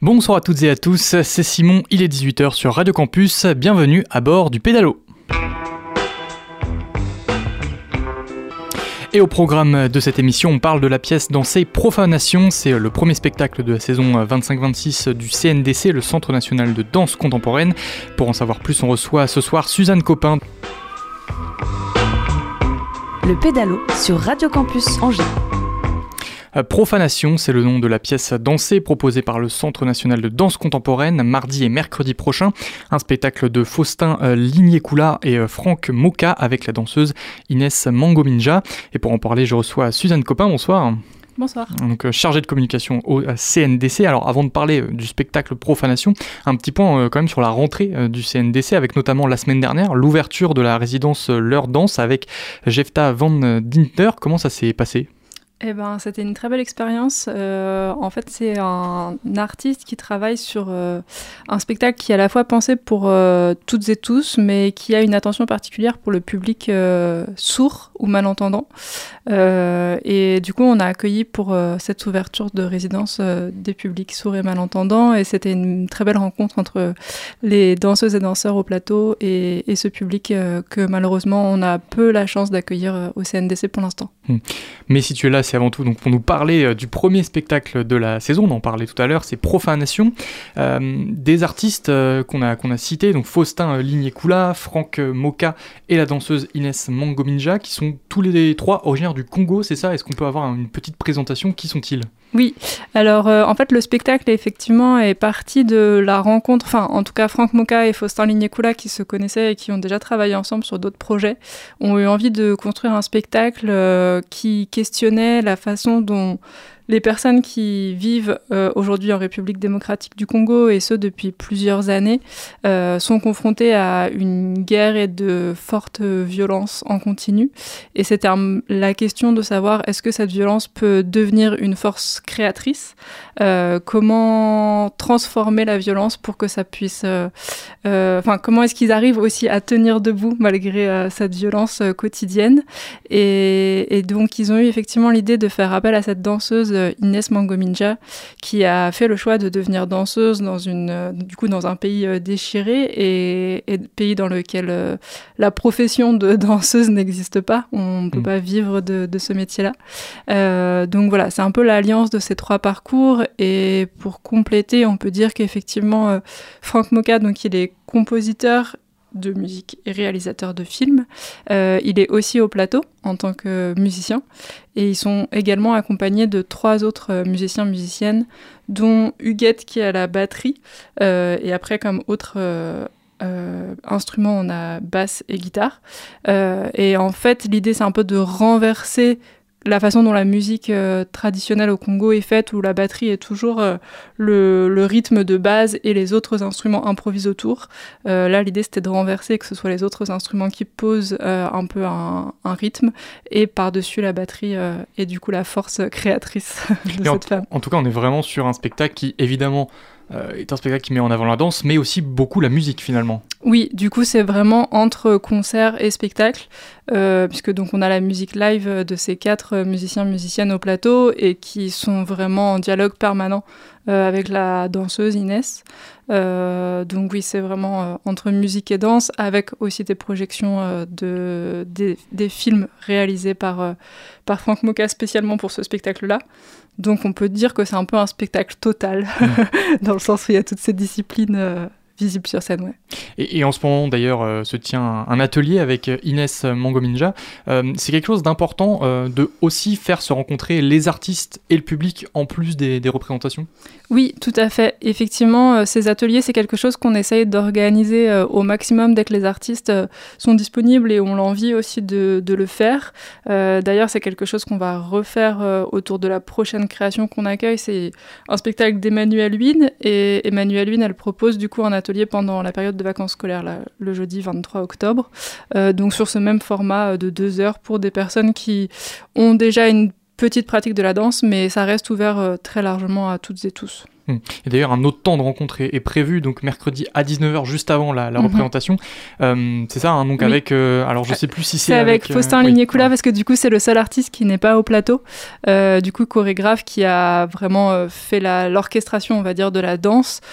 Bonsoir à toutes et à tous, c'est Simon, il est 18h sur Radio Campus, bienvenue à bord du Pédalo. Et au programme de cette émission, on parle de la pièce dansée Profanation. C'est le premier spectacle de la saison 25-26 du CNDC, le Centre National de Danse Contemporaine. Pour en savoir plus, on reçoit ce soir Suzanne Copin. Le Pédalo sur Radio Campus Angers. Profanation, c'est le nom de la pièce dansée proposée par le Centre National de Danse Contemporaine mardi et mercredi prochain. Un spectacle de Faustin Lignécoula et Franck Moka avec la danseuse Inès Mangominja. Et pour en parler, je reçois Suzanne Copin, bonsoir. Bonsoir. Donc chargée de communication au CNDC. Alors avant de parler du spectacle Profanation, un petit point quand même sur la rentrée du CNDC avec notamment la semaine dernière l'ouverture de la résidence L'Heure Danse avec Jefta van Dinter. Comment ça s'est passé ? Eh ben, c'était une très belle expérience. En fait, c'est un artiste qui travaille sur un spectacle qui est à la fois pensé pour toutes et tous, mais qui a une attention particulière pour le public sourd ou malentendant. Et du coup, on a accueilli pour cette ouverture de résidence des publics sourds et malentendants. Et c'était une très belle rencontre entre les danseuses et danseurs au plateau et ce public que malheureusement, on a peu la chance d'accueillir au CNDC pour l'instant. Mais si tu es là, c'est avant tout donc pour nous parler du premier spectacle de la saison, on en parlait tout à l'heure, c'est Profanation. Des artistes qu'on a cités, donc Faustin Lignécoula, Franck Moka et la danseuse Inès Mangominja, qui sont tous les trois originaires du Congo, c'est ça ? Est-ce qu'on peut avoir une petite présentation ? Qui sont-ils ? Oui, alors en fait le spectacle effectivement est parti de la rencontre, enfin en tout cas Franck Moka et Faustin Lignécoula qui se connaissaient et qui ont déjà travaillé ensemble sur d'autres projets, ont eu envie de construire un spectacle qui questionnait la façon dont les personnes qui vivent aujourd'hui en République démocratique du Congo, et ce depuis plusieurs années, sont confrontées à une guerre et de fortes violences en continu. Et c'était la question de savoir est-ce que cette violence peut devenir une force créatrice, comment transformer la violence pour que ça puisse... comment est-ce qu'ils arrivent aussi à tenir debout malgré cette violence quotidienne. Et donc ils ont eu effectivement l'idée de faire appel à cette danseuse Inès Mangominja, qui a fait le choix de devenir danseuse dans un pays déchiré et pays dans lequel la profession de danseuse n'existe pas. On ne peut pas vivre de ce métier-là. Donc voilà, c'est un peu l'alliance de ces trois parcours. Et pour compléter, on peut dire qu'effectivement, Franck Moka, donc il est compositeur de musique et réalisateur de films. Il est aussi au plateau en tant que musicien et ils sont également accompagnés de 3 autres musiciennes, dont Huguette qui est à la batterie et après comme autre instrument on a basse et guitare. Et en fait l'idée c'est un peu de renverser la façon dont la musique traditionnelle au Congo est faite, où la batterie est toujours le rythme de base et les autres instruments improvisent autour. Là, l'idée, c'était de renverser, que ce soit les autres instruments qui posent un peu un rythme, et par-dessus la batterie et du coup la force créatrice de cette femme. En tout cas, on est vraiment sur un spectacle qui, évidemment, est un spectacle qui met en avant la danse, mais aussi beaucoup la musique, finalement. Oui, du coup, c'est vraiment entre concert et spectacle, puisque donc on a la musique live de ces 4 musiciennes au plateau et qui sont vraiment en dialogue permanent avec la danseuse Inès. Donc oui, c'est vraiment entre musique et danse, avec aussi des projections des films réalisés par Franck Moka spécialement pour ce spectacle-là. Donc on peut dire que c'est un peu un spectacle total, dans le sens où il y a toutes ces disciplines visibles sur scène. Ouais. Et en ce moment d'ailleurs se tient un atelier avec Inès Mangominja. C'est quelque chose d'important de aussi faire se rencontrer les artistes et le public en plus des représentations ? Oui, tout à fait. Effectivement, ces ateliers, c'est quelque chose qu'on essaye d'organiser au maximum dès que les artistes sont disponibles et ont l'envie aussi de le faire. D'ailleurs, c'est quelque chose qu'on va refaire autour de la prochaine création qu'on accueille. C'est un spectacle d'Emmanuelle Huynh. Et Emmanuelle Huynh, elle propose du coup un atelier pendant la période de vacances scolaires, là, le jeudi 23 octobre. Donc sur ce même format de 2 heures pour des personnes qui ont déjà une petite pratique de la danse, mais ça reste ouvert très largement à toutes et tous. Et d'ailleurs, un autre temps de rencontre est prévu, donc mercredi à 19h, juste avant la représentation. C'est ça, hein, donc avec... alors, je sais plus si c'est avec Faustin Ligné-Coula, parce que du coup, c'est le seul artiste qui n'est pas au plateau. Du coup, chorégraphe qui a vraiment fait l'orchestration, on va dire, de la danse.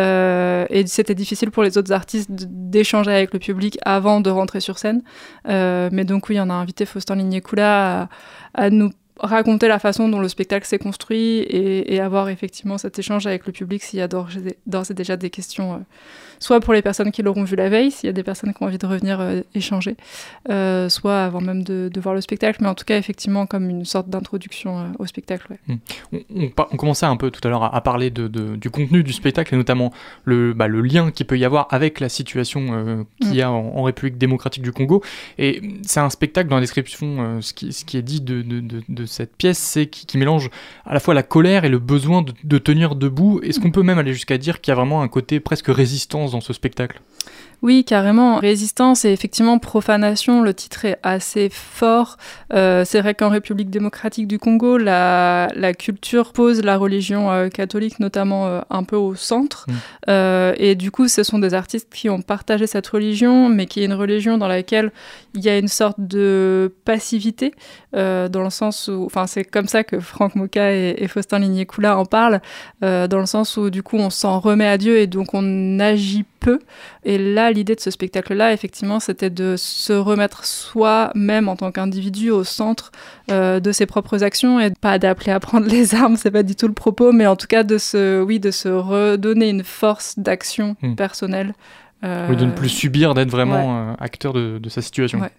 Et c'était difficile pour les autres artistes d'échanger avec le public avant de rentrer sur scène. Mais donc, oui, on a invité Faustin Ligné-Coula à nous raconter la façon dont le spectacle s'est construit et avoir effectivement cet échange avec le public s'il y a d'ores et déjà des questions, soit pour les personnes qui l'auront vu la veille, s'il y a des personnes qui ont envie de revenir échanger, soit avant même de voir le spectacle, mais en tout cas effectivement comme une sorte d'introduction au spectacle. Ouais. On commençait un peu tout à l'heure à parler du contenu du spectacle et notamment le lien qu'il peut y avoir avec la situation qu'il y a en République démocratique du Congo, et c'est un spectacle dans la description, ce qui est dit de cette pièce, c'est qui mélange à la fois la colère et le besoin de tenir debout. Est-ce qu'on peut même aller jusqu'à dire qu'il y a vraiment un côté presque résistance dans ce spectacle ? Oui, carrément. Résistance et effectivement profanation, le titre est assez fort. C'est vrai qu'en République démocratique du Congo, la culture pose la religion catholique notamment un peu au centre. Et du coup, ce sont des artistes qui ont partagé cette religion, mais qui est une religion dans laquelle il y a une sorte de passivité, dans le sens où... Enfin, c'est comme ça que Franck Moka et Faustin Ligné-Coula en parlent, dans le sens où du coup, on s'en remet à Dieu et donc on agit peu. Et là, l'idée de ce spectacle-là, effectivement, c'était de se remettre soi-même en tant qu'individu au centre de ses propres actions et pas d'appeler à prendre les armes, c'est pas du tout le propos, mais en tout cas de se redonner une force d'action personnelle. Oui, de ne plus subir, d'être vraiment acteur de sa situation. Ouais.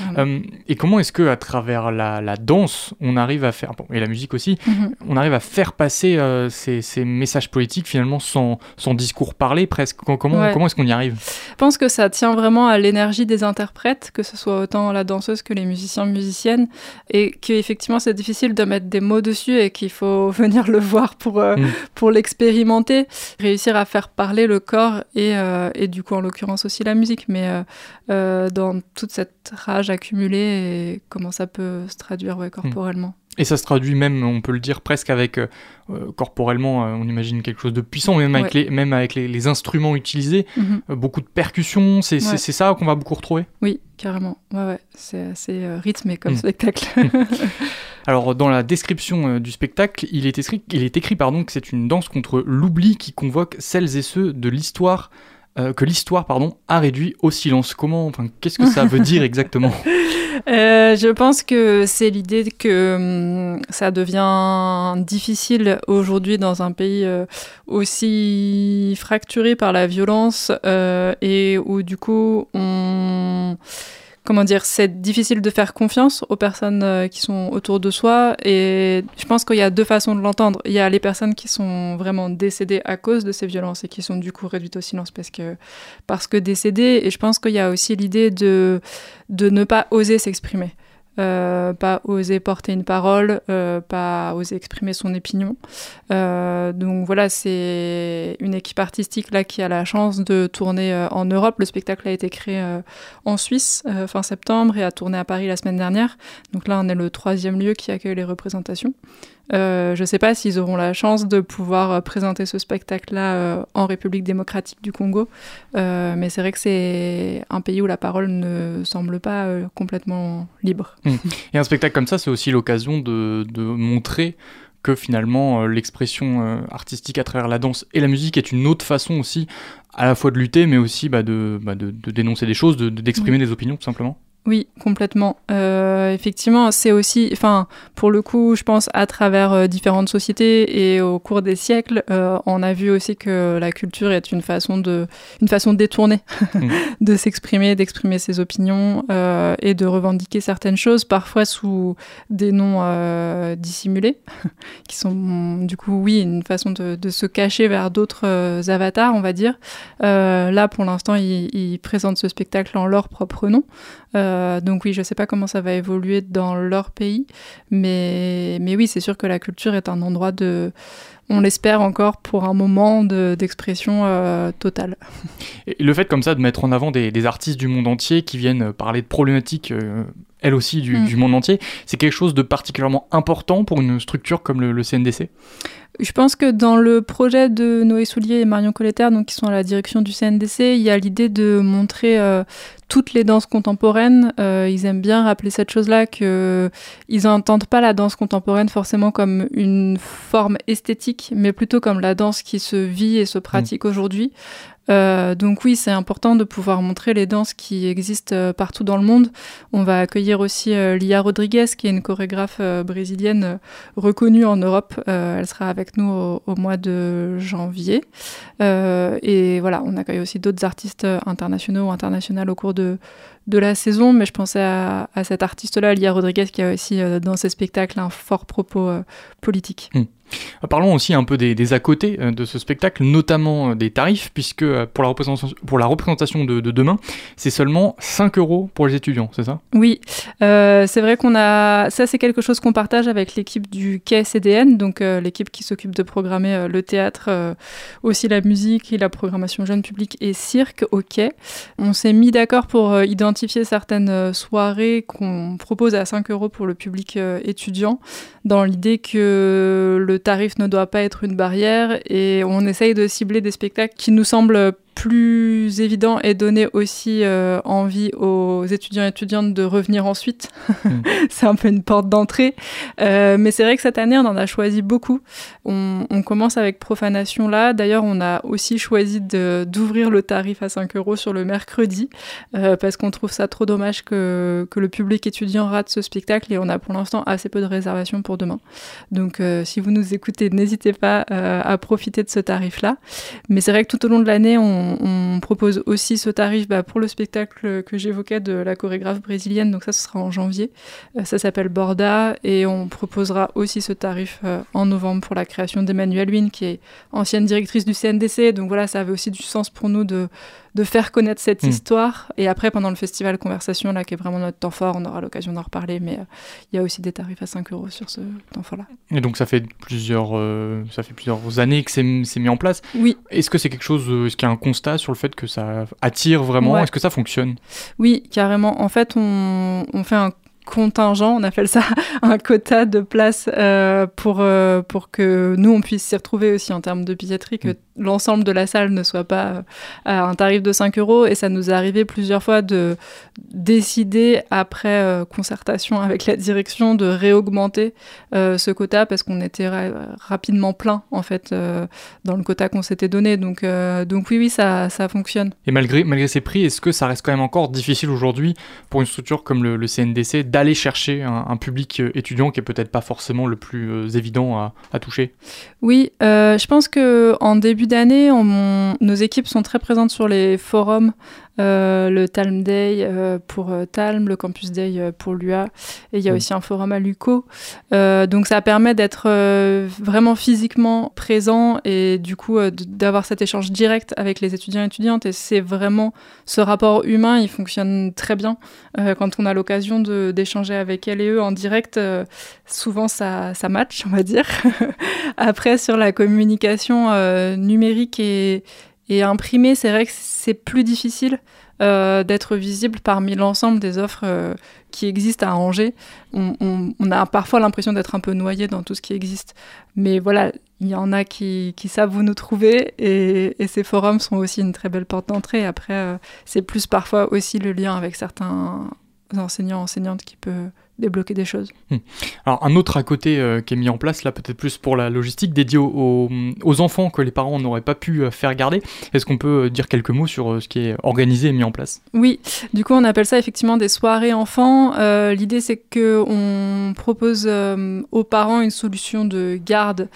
Et comment est-ce que à travers la danse, on arrive à faire, et la musique aussi, on arrive à faire passer ces messages politiques finalement sans discours parlé presque. Comment est-ce qu'on y arrive ? Je pense que ça tient vraiment à l'énergie des interprètes, que ce soit autant la danseuse que les musiciennes, et qu'effectivement c'est difficile de mettre des mots dessus et qu'il faut venir le voir pour l'expérimenter, réussir à faire parler le corps et du coup en l'occurrence aussi la musique, mais dans toute cette rage accumulée et comment ça peut se traduire corporellement. Et ça se traduit même, on peut le dire, presque avec, corporellement, on imagine quelque chose de puissant, même avec les instruments utilisés, beaucoup de percussions, c'est ça qu'on va beaucoup retrouver ? Oui, carrément, c'est assez rythmé comme spectacle. Alors, dans la description du spectacle, il est écrit que c'est une danse contre l'oubli qui convoque celles et ceux de l'histoire que l'histoire a réduit au silence. Qu'est-ce que ça veut dire exactement ? Je pense que c'est l'idée que ça devient difficile aujourd'hui dans un pays aussi fracturé par la violence et où du coup c'est difficile de faire confiance aux personnes qui sont autour de soi, et je pense qu'il y a deux façons de l'entendre. Il y a les personnes qui sont vraiment décédées à cause de ces violences et qui sont du coup réduites au silence parce que décédées, et je pense qu'il y a aussi l'idée de ne pas oser s'exprimer. Pas oser porter une parole, pas oser exprimer son opinion. Donc voilà, c'est une équipe artistique là qui a la chance de tourner en Europe. Le spectacle a été créé en Suisse fin septembre et a tourné à Paris la semaine dernière. Donc là, on est le 3e lieu qui accueille les représentations. Je ne sais pas s'ils auront la chance de pouvoir présenter ce spectacle-là en République démocratique du Congo, mais c'est vrai que c'est un pays où la parole ne semble pas complètement libre. Et un spectacle comme ça, c'est aussi l'occasion de montrer que finalement l'expression artistique à travers la danse et la musique est une autre façon aussi à la fois de lutter, mais aussi de dénoncer des choses, d'exprimer des opinions tout simplement. Oui, complètement. Effectivement, c'est aussi, pour le coup, je pense, à travers différentes sociétés et au cours des siècles, on a vu aussi que la culture est une façon détournée de s'exprimer, d'exprimer ses opinions et de revendiquer certaines choses, parfois sous des noms dissimulés, qui sont du coup, oui, une façon de se cacher vers d'autres avatars, on va dire. Là, pour l'instant, ils présentent ce spectacle en leur propre nom. Donc oui, je ne sais pas comment ça va évoluer dans leur pays, mais oui, c'est sûr que la culture est un endroit on l'espère encore pour un moment d'expression totale. Et le fait comme ça de mettre en avant des artistes du monde entier qui viennent parler de problématiques elle aussi, du monde entier. C'est quelque chose de particulièrement important pour une structure comme le CNDC ? Je pense que dans le projet de Noé Soulier et Marion Colletter, donc qui sont à la direction du CNDC, il y a l'idée de montrer toutes les danses contemporaines. Ils aiment bien rappeler cette chose-là, qu'ils n'entendent pas la danse contemporaine forcément comme une forme esthétique, mais plutôt comme la danse qui se vit et se pratique aujourd'hui. Donc oui, c'est important de pouvoir montrer les danses qui existent partout dans le monde. On va accueillir aussi Lia Rodriguez, qui est une chorégraphe brésilienne reconnue en Europe. Elle sera avec nous au mois de janvier. Et voilà, on accueille aussi d'autres artistes internationaux ou internationales au cours de la saison, mais je pensais à cette artiste-là, Lia Rodriguez, qui a aussi dans ses spectacles un fort propos politique. Parlons aussi un peu des à côté de ce spectacle, notamment des tarifs, puisque pour la représentation de demain, c'est seulement 5 € pour les étudiants, c'est ça ? Oui, c'est vrai ça c'est quelque chose qu'on partage avec l'équipe du Quai CDN, donc l'équipe qui s'occupe de programmer le théâtre, aussi la musique et la programmation jeune public et cirque au Quai. On s'est mis d'accord pour identifier certaines soirées qu'on propose à 5 € pour le public étudiant, dans l'idée que le tarif ne doit pas être une barrière, et on essaye de cibler des spectacles qui nous semblent plus évident et donner aussi envie aux étudiants et étudiantes de revenir ensuite. C'est un peu une porte d'entrée. Mais c'est vrai que cette année, on en a choisi beaucoup. On commence avec Profanation là. D'ailleurs, on a aussi choisi d'ouvrir le tarif à 5 € sur le mercredi parce qu'on trouve ça trop dommage que le public étudiant rate ce spectacle, et on a pour l'instant assez peu de réservations pour demain. Donc, si vous nous écoutez, n'hésitez pas à profiter de ce tarif-là. Mais c'est vrai que tout au long de l'année, on propose aussi ce tarif pour le spectacle que j'évoquais de la chorégraphe brésilienne, donc ça ce sera en janvier, ça s'appelle Borda, et on proposera aussi ce tarif en novembre pour la création d'Emmanuelle Huynh, qui est ancienne directrice du CNDC, donc voilà, ça avait aussi du sens pour nous de faire connaître cette histoire. Et après, pendant le festival Conversation, là, qui est vraiment notre temps fort, on aura l'occasion d'en reparler, mais il y a aussi des tarifs à 5 € sur ce temps fort-là. Et donc ça fait plusieurs années que c'est mis en place. Oui. Est-ce que c'est quelque chose, est-ce qu'il y a un constat sur le fait que ça attire vraiment ? Ouais. Est-ce que ça fonctionne ? Oui, carrément. En fait, on fait un contingent, on appelle ça un quota de places pour que nous, on puisse s'y retrouver aussi en termes de billetterie, que l'ensemble de la salle ne soit pas à un tarif de 5 €. Et ça nous est arrivé plusieurs fois de décider, après concertation avec la direction, de réaugmenter ce quota parce qu'on était rapidement plein, en fait, dans le quota qu'on s'était donné. Donc oui, ça fonctionne. Et malgré ces prix, est-ce que ça reste quand même encore difficile aujourd'hui pour une structure comme le CNDC d'aller chercher un public étudiant qui est peut-être pas forcément le plus évident à toucher ? Oui, je pense qu'en début d'année, nos équipes sont très présentes sur les forums, le Talm Day pour Talm, le Campus Day pour l'UA, et il y a aussi un forum à l'UCO. Donc ça permet d'être vraiment physiquement présent et du coup d'avoir cet échange direct avec les étudiants et étudiantes. Et c'est vraiment ce rapport humain, il fonctionne très bien. Quand on a l'occasion d'échanger avec elles et eux en direct, souvent ça match, on va dire. Après, sur la communication numérique et imprimée, c'est vrai que c'est plus difficile d'être visible parmi l'ensemble des offres qui existent à Angers. On a parfois l'impression d'être un peu noyé dans tout ce qui existe. Mais voilà, il y en a qui savent où nous trouver, et ces forums sont aussi une très belle porte d'entrée. Après, c'est plus parfois aussi le lien avec certains enseignants, enseignantes qui peut débloquer des choses. Alors un autre à côté qui est mis en place là, peut-être plus pour la logistique, dédié aux enfants que les parents n'auraient pas pu faire garder. Est-ce qu'on peut dire quelques mots sur ce qui est organisé et mis en place ? Oui, du coup on appelle ça effectivement des soirées enfants. L'idée c'est qu'on propose aux parents une solution de garde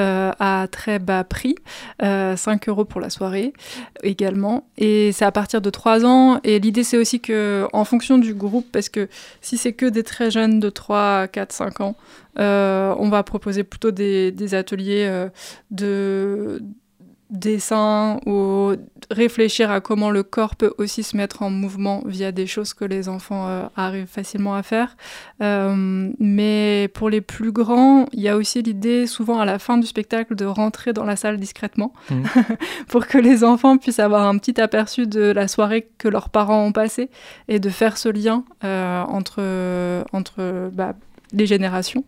à très bas prix, 5 € pour la soirée également, et c'est à partir de 3 ans, et l'idée c'est aussi qu'en fonction du groupe, parce que si c'est que des très jeunes de 3, 4, 5 ans, on va proposer plutôt des ateliers dessin ou réfléchir à comment le corps peut aussi se mettre en mouvement via des choses que les enfants arrivent facilement à faire. Mais pour les plus grands, il y a aussi l'idée, souvent à la fin du spectacle, de rentrer dans la salle discrètement pour que les enfants puissent avoir un petit aperçu de la soirée que leurs parents ont passée et de faire ce lien entre les générations.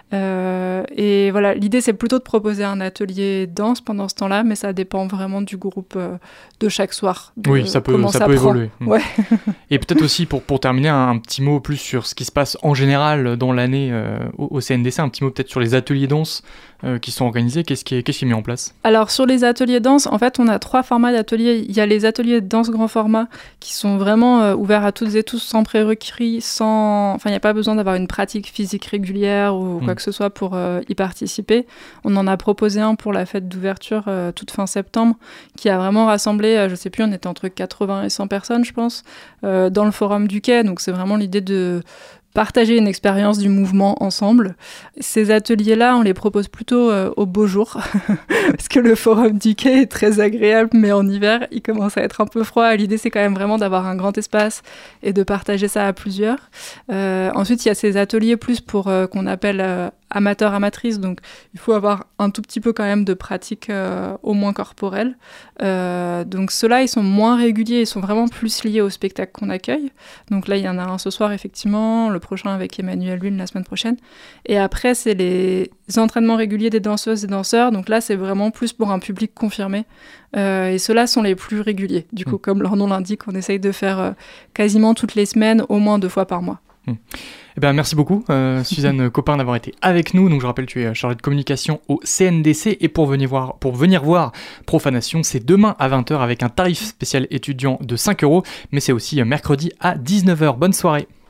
Et voilà, l'idée, c'est plutôt de proposer un atelier danse pendant ce temps-là, mais ça dépend vraiment du groupe de chaque soir. Oui, ça peut évoluer. Ouais. Et peut-être aussi, pour terminer, un petit mot plus sur ce qui se passe en général dans l'année au CNDC, un petit mot peut-être sur les ateliers danse qui sont organisés. Qu'est-ce qui est mis en place ? Alors, sur les ateliers danse, en fait, on a 3 formats d'ateliers. Il y a les ateliers de danse grand format qui sont vraiment ouverts à toutes et tous, sans prérequis, il n'y a pas besoin d'avoir une pratique physique régulière ou quoi que ce soit pour y participer. On en a proposé un pour la fête d'ouverture toute fin septembre, qui a vraiment rassemblé, je sais plus, on était entre 80 et 100 personnes, je pense, dans le forum du Quai. Donc, c'est vraiment l'idée de partager une expérience du mouvement ensemble. Ces ateliers-là, on les propose plutôt au beau jour, parce que le forum du Quai est très agréable, mais en hiver, il commence à être un peu froid. L'idée, c'est quand même vraiment d'avoir un grand espace et de partager ça à plusieurs. Ensuite, il y a ces ateliers plus pour qu'on appelle amateurs, amatrices, donc il faut avoir un tout petit peu quand même de pratique au moins corporelle. Donc ceux-là, ils sont moins réguliers, ils sont vraiment plus liés au spectacle qu'on accueille. Donc là, il y en a un ce soir, effectivement, le prochain avec Emmanuel Lune la semaine prochaine. Et après, c'est les entraînements réguliers des danseuses et danseurs. Donc là, c'est vraiment plus pour un public confirmé. Et ceux-là sont les plus réguliers. Du coup, comme leur nom l'indique, on essaye de faire quasiment toutes les semaines, au moins 2 fois par mois. Eh bien, merci beaucoup, Suzanne Copin, d'avoir été avec nous. Donc, je rappelle, tu es chargée de communication au CNDC. Et pour venir voir Profanation, c'est demain à 20h avec un tarif spécial étudiant de 5 €. Mais c'est aussi mercredi à 19h. Bonne soirée.